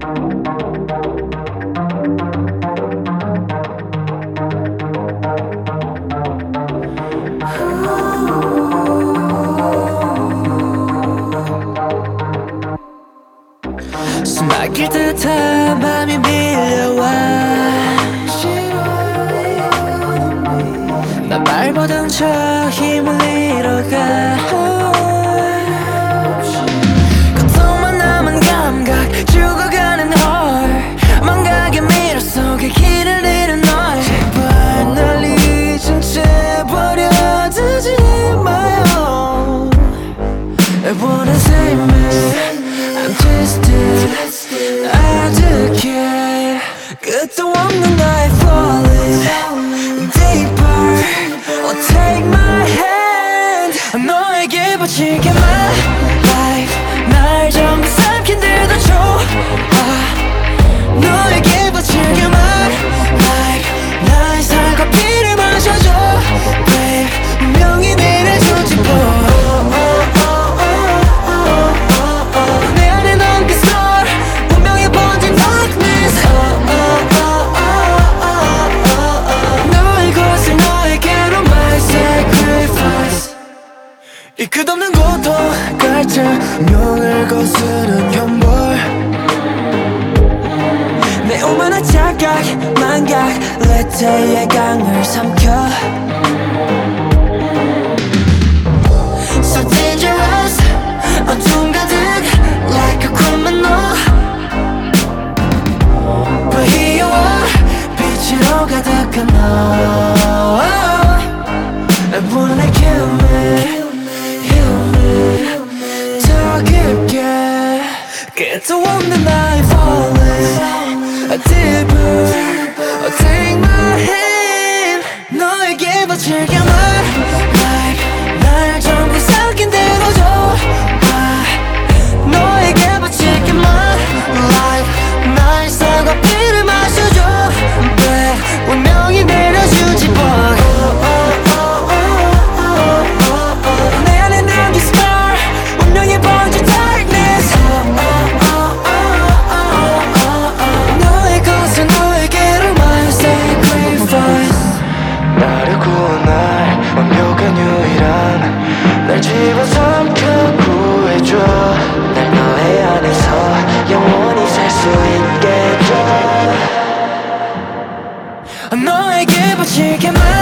숨막힐 듯한 맘이 밀려와 난 발버둥 쳐 힘을 잃어가 고통만 남은 감각 죽어가는 헐 망각의 미러 속에 길을 잃은 널 제발 날 잊은 채 버려두지 마요 I wanna save me I'm twisted 아득해 끝도 없는 나의 falling deeper Oh take my hand 너에게 바칠게 my life 날 전부 삼킨 듯도 좋아 너에게 바칠게 my life 나의 살과 피를 마셔줘 babe 분명히 내려주지 뭐 이 끝없는 고통 갈증 명을 거스른 현볼 내 오만한 착각 망각 레테의 강을 삼켜 So dangerous 어둠 가득 like a criminal But here you are 빛으로 가득한 너 I wanna kill me 더 깊게 끝도 없는 나의 falling deeper take my hand 너에게 바칠게 my life 날 전부 삼킨 대로 줘 너에게 바칠게 my life 나의 살과 피를 마셔줘 babe 운명이 내려주지 boy 날 집어삼켜 구해줘 날 너의 안에서 영원히 살 수 있게 해줘 너에게 바칠게